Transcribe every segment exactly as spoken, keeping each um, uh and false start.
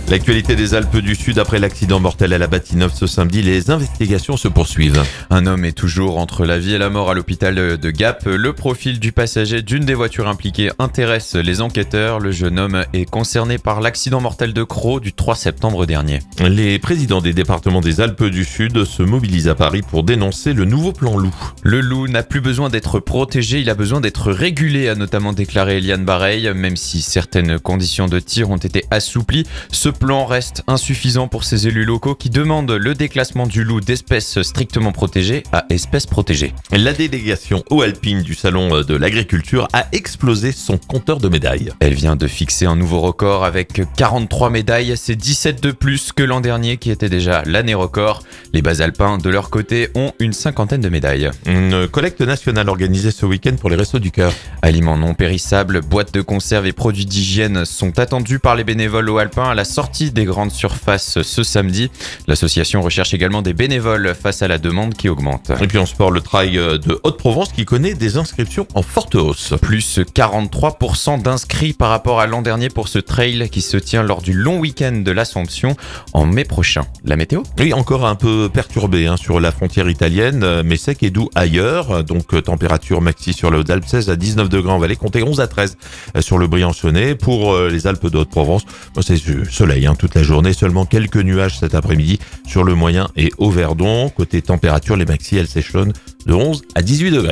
L'actualité des Alpes du Sud après l'accident mortel à la Bâtie-Neuve ce samedi, les investigations se poursuivent. Un homme est toujours entre la vie et la mort à l'hôpital de Gap. Le profil du passager d'une des voitures impliquées intéresse les enquêteurs. Le jeune homme est concerné par l'accident mortel de Crau du trois septembre dernier. Les présidents des départements des Alpes du Sud se mobilisent à Paris pour dénoncer le nouveau plan loup. Le loup n'a plus besoin d'être protégé, il a besoin d'être régulé, a notamment déclaré Eliane Bareil. Même si certaines conditions de tir ont été assouplies, ce plan reste insuffisant pour ces élus locaux qui demandent le déclassement du loup d'espèces strictement protégées à espèces protégées. La délégation eau alpine du Salon de l'Agriculture a explosé son compteur de médailles. Elle vient de fixer un nouveau record avec quarante-trois médailles, c'est dix-sept de plus que l'an dernier qui était déjà l'année record. Les Basalpins, de leur côté, ont une cinquantaine de médailles. Une collecte nationale organisée ce week-end pour les Restos du Cœur. Aliments non périssables, boîtes de conserve et produits d'hygiène sont attendus par les bénévoles eau alpins à la sortie des grandes surfaces ce samedi. L'association recherche également des bénévoles face à la demande qui augmente. Et puis en sport, le trail de Haute-Provence qui connaît des inscriptions en forte hausse. Plus quarante-trois pour cent d'inscrits par rapport à l'an dernier pour ce trail qui se tient lors du long week-end de l'Assomption en mai prochain. La météo ? Oui, encore un peu perturbé hein, sur la frontière italienne, mais sec et doux ailleurs. Donc température maxi sur les Hautes-Alpes, seize à dix-neuf degrés en vallée, comptez onze à treize sur le Briançonnais. Pour les Alpes de Haute-Provence, c'est soleil hein, toute la journée, seulement quelques nuages cet après-midi sur le moyen et au Verdon. Côté température, les maxi, elles s'échelonnent de onze à dix-huit degrés.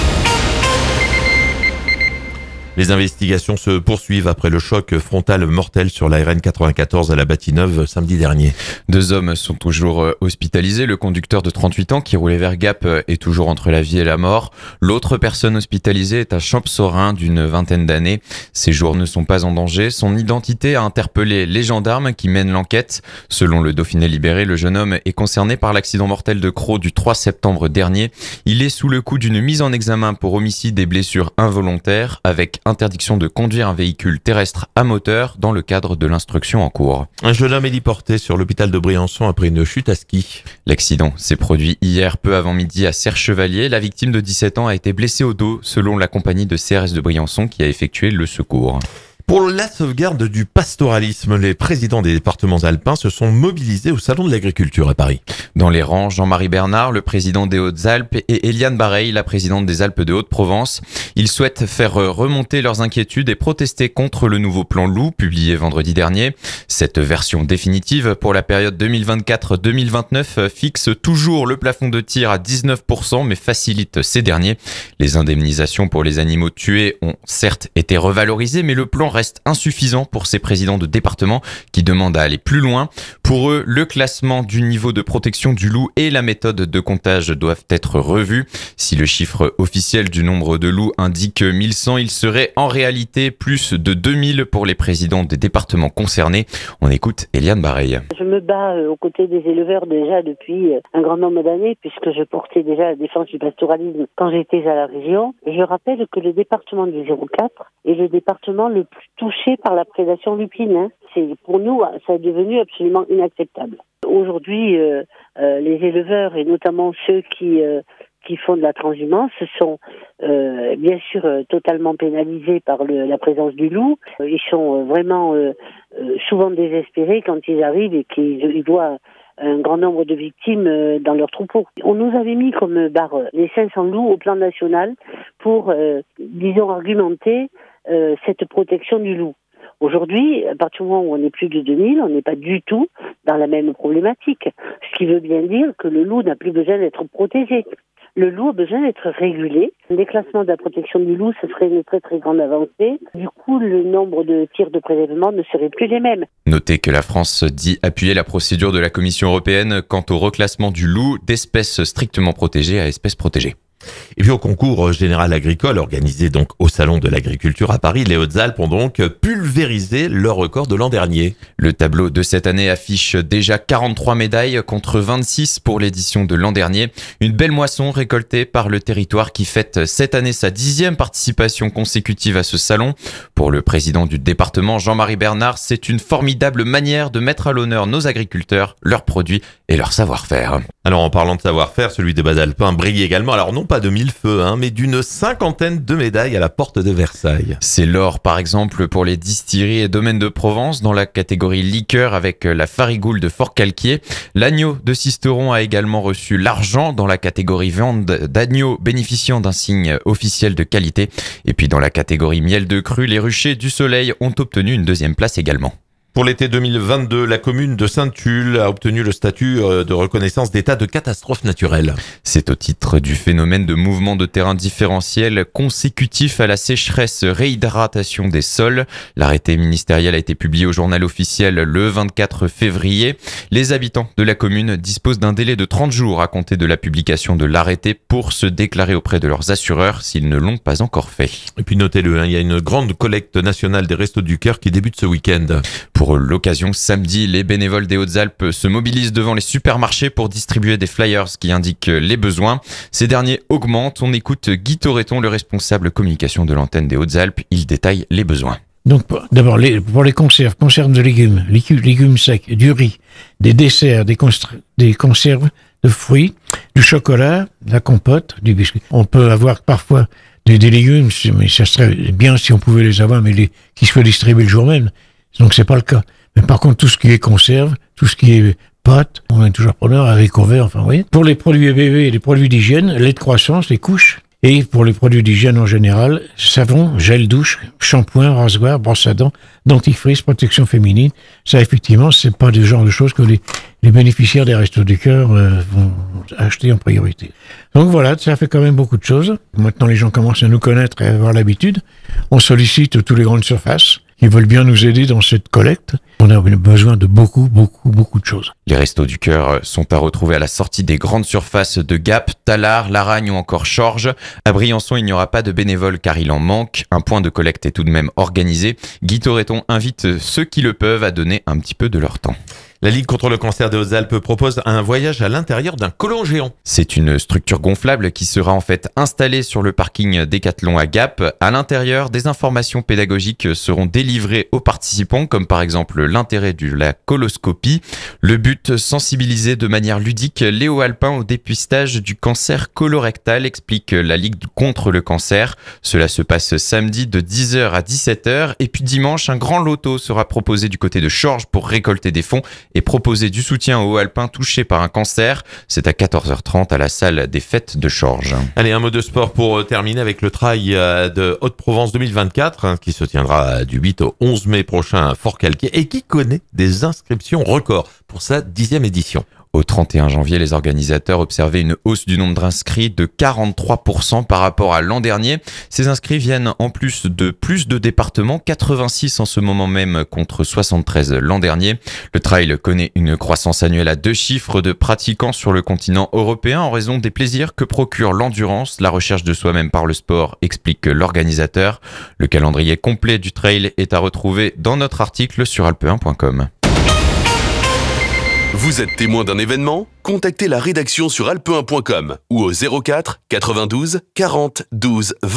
Les investigations se poursuivent après le choc frontal mortel sur la R N quatre-vingt-quatorze à la Bâtie-Neuve samedi dernier. Deux hommes sont toujours hospitalisés. Le conducteur de trente-huit ans qui roulait vers Gap est toujours entre la vie et la mort. L'autre personne hospitalisée est à Champsaurain d'une vingtaine d'années. Ses jours ne sont pas en danger. Son identité a interpellé les gendarmes qui mènent l'enquête. Selon le Dauphiné libéré, le jeune homme est concerné par l'accident mortel de Crau du trois septembre dernier. Il est sous le coup d'une mise en examen pour homicide et blessures involontaires avec interdiction de conduire un véhicule terrestre à moteur dans le cadre de l'instruction en cours. Un jeune homme héliporté sur l'hôpital de Briançon après une chute à ski. L'accident s'est produit hier peu avant midi à Serre-Chevalier. La victime de dix-sept ans a été blessée au dos selon la compagnie de C R S de Briançon qui a effectué le secours. Pour la sauvegarde du pastoralisme, les présidents des départements alpins se sont mobilisés au Salon de l'Agriculture à Paris. Dans les rangs, Jean-Marie Bernard, le président des Hautes-Alpes, et Eliane Bareil, la présidente des Alpes de Haute-Provence. Ils souhaitent faire remonter leurs inquiétudes et protester contre le nouveau plan loup publié vendredi dernier. Cette version définitive pour la période deux mille vingt-quatre deux mille vingt-neuf fixe toujours le plafond de tir à dix-neuf pour cent mais facilite ces derniers. Les indemnisations pour les animaux tués ont certes été revalorisées mais le plan reste insuffisant pour ces présidents de département qui demandent à aller plus loin. Pour eux, le classement du niveau de protection du loup et la méthode de comptage doivent être revus. Si le chiffre officiel du nombre de loups indique mille cent, il serait en réalité plus de deux mille pour les présidents des départements concernés. On écoute Eliane Bareil. Je me bats aux côtés des éleveurs déjà depuis un grand nombre d'années puisque je portais déjà la défense du pastoralisme quand j'étais à la région. Et je rappelle que le département du zéro quatre est le département le plus touché par la prédation lupine. Hein. C'est, pour nous, ça est devenu absolument inacceptable. Aujourd'hui, euh, euh, les éleveurs, et notamment ceux qui, euh, qui font de la transhumance, sont euh, bien sûr euh, totalement pénalisés par le, la présence du loup. Ils sont euh, vraiment euh, euh, souvent désespérés quand ils arrivent et qu'ils ils voient un grand nombre de victimes euh, dans leur troupeau. On nous avait mis comme barre les cinq cents loups au plan national pour, euh, disons, argumenter euh, cette protection du loup. Aujourd'hui, à partir du moment où on est plus de deux mille, on n'est pas du tout dans la même problématique. Ce qui veut bien dire que le loup n'a plus besoin d'être protégé. Le loup a besoin d'être régulé. Le déclassement de la protection du loup, ce serait une très très grande avancée. Du coup, le nombre de tirs de prélèvement ne serait plus les mêmes. Notez que la France dit appuyer la procédure de la Commission européenne quant au reclassement du loup d'espèces strictement protégées à espèces protégées. Et puis au concours général agricole organisé donc au Salon de l'Agriculture à Paris, les Hautes-Alpes ont donc pulvérisé leur record de l'an dernier. Le tableau de cette année affiche déjà quarante-trois médailles contre vingt-six pour l'édition de l'an dernier. Une belle moisson récoltée par le territoire qui fête cette année sa dixième participation consécutive à ce salon. Pour le président du département, Jean-Marie Bernard, c'est une formidable manière de mettre à l'honneur nos agriculteurs, leurs produits et leur savoir-faire. Alors en parlant de savoir-faire, celui des bas alpins brille également, alors non pas de mille feux, hein, mais d'une cinquantaine de médailles à la porte de Versailles. C'est l'or par exemple pour les distilleries et domaines de Provence dans la catégorie liqueur avec la Farigoule de Forcalquier. L'agneau de Sisteron a également reçu l'argent dans la catégorie viande d'agneau bénéficiant d'un signe officiel de qualité. Et puis dans la catégorie miel de cru, les ruchers du Soleil ont obtenu une deuxième place également. Pour l'été deux mille vingt-deux, la commune de Sainte-Tulle a obtenu le statut de reconnaissance d'état de catastrophe naturelle. C'est au titre du phénomène de mouvement de terrain différentiel consécutif à la sécheresse-réhydratation des sols. L'arrêté ministériel a été publié au journal officiel le vingt-quatre février. Les habitants de la commune disposent d'un délai de trente jours à compter de la publication de l'arrêté pour se déclarer auprès de leurs assureurs s'ils ne l'ont pas encore fait. Et puis notez-le, hein, il y a une grande collecte nationale des Restos du Cœur qui débute ce week-end. Pour l'occasion, samedi, les bénévoles des Hautes-Alpes se mobilisent devant les supermarchés pour distribuer des flyers qui indiquent les besoins. Ces derniers augmentent. On écoute Guy Toreton, le responsable communication de l'antenne des Hautes-Alpes. Il détaille les besoins. Donc, d'abord, les, pour les conserves, conserves de légumes, légumes, légumes secs, du riz, des desserts, des, constra- des conserves de fruits, du chocolat, de la compote, du biscuit. On peut avoir parfois des, des légumes, mais ça serait bien si on pouvait les avoir, mais les, qui soient distribués le jour même. Donc c'est pas le cas. Mais par contre, tout ce qui est conserve, tout ce qui est pâtes, on est toujours preneur, haricots verts, enfin, vous voyez. Pour les produits bébés et les produits d'hygiène, lait de croissance, les couches. Et pour les produits d'hygiène en général, savon, gel douche, shampoing, rasoir, brosse à dents, dentifrice, protection féminine. Ça, effectivement, c'est pas le genre de choses que les, les bénéficiaires des Restos du Cœur euh, vont acheter en priorité. Donc voilà, ça fait quand même beaucoup de choses. Maintenant, les gens commencent à nous connaître et à avoir l'habitude. On sollicite toutes les grandes surfaces qui veulent bien nous aider dans cette collecte. On a besoin de beaucoup, beaucoup, beaucoup de choses. Les Restos du Cœur sont à retrouver à la sortie des grandes surfaces de Gap, Tallard, Laragne ou encore Chorges. À Briançon, il n'y aura pas de bénévoles car il en manque. Un point de collecte est tout de même organisé. Guy Toreton invite ceux qui le peuvent à donner un petit peu de leur temps. La Ligue contre le cancer des Hautes-Alpes propose un voyage à l'intérieur d'un colon géant. C'est une structure gonflable qui sera en fait installée sur le parking Décathlon à Gap. À l'intérieur, des informations pédagogiques seront délivrées aux participants, comme par exemple l'intérêt de la coloscopie. Le but, sensibiliser de manière ludique les Hauts-Alpins au dépistage du cancer colorectal, explique la Ligue contre le cancer. Cela se passe samedi de dix heures à dix-sept heures. Et puis dimanche, un grand loto sera proposé du côté de Chorges pour récolter des fonds et proposer du soutien aux Hauts-Alpins touchés par un cancer. C'est à quatorze heures trente à la salle des fêtes de Chorges. Allez, un mot de sport pour terminer avec le trail de Haute-Provence deux mille vingt-quatre hein, qui se tiendra du huit au onze mai prochain à Forcalquier et qui connaît des inscriptions records pour sa dixième édition. Au trente et un janvier, les organisateurs observaient une hausse du nombre d'inscrits de quarante-trois pour cent par rapport à l'an dernier. Ces inscrits viennent en plus de plus de départements, quatre-vingt-six en ce moment même contre soixante-treize l'an dernier. Le trail connaît une croissance annuelle à deux chiffres de pratiquants sur le continent européen en raison des plaisirs que procure l'endurance, la recherche de soi-même par le sport, explique l'organisateur. Le calendrier complet du trail est à retrouver dans notre article sur alpe un point com. Vous êtes témoin d'un événement ? Contactez la rédaction sur alpe un point com ou au zéro quatre quatre-vingt-douze quarante douze vingt.